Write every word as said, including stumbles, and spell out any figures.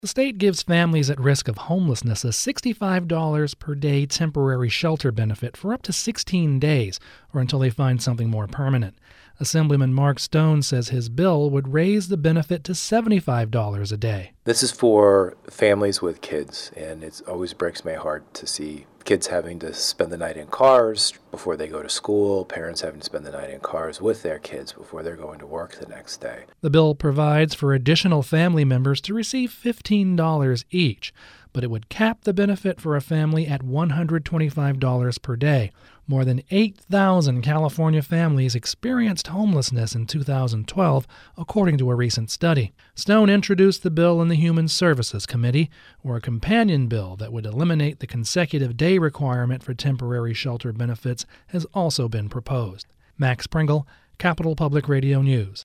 The state gives families at risk of homelessness a sixty-five dollars per day temporary shelter benefit for up to sixteen days, or until they find something more permanent. Assemblyman Mark Stone says his bill would raise the benefit to seventy-five dollars a day. This is for families with kids, and it always breaks my heart to see kids having to spend the night in cars before they go to school, parents having to spend the night in cars with their kids before they're going to work the next day. The bill provides for additional family members to receive fifteen dollars each, but it would cap the benefit for a family at one hundred twenty-five dollars per day. More than eight thousand California families experienced homelessness in two thousand twelve, according to a recent study. Stone introduced the bill in the Human Services Committee, where a companion bill that would eliminate the consecutive day requirement for temporary shelter benefits has also been proposed. Max Pringle, Capital Public Radio News.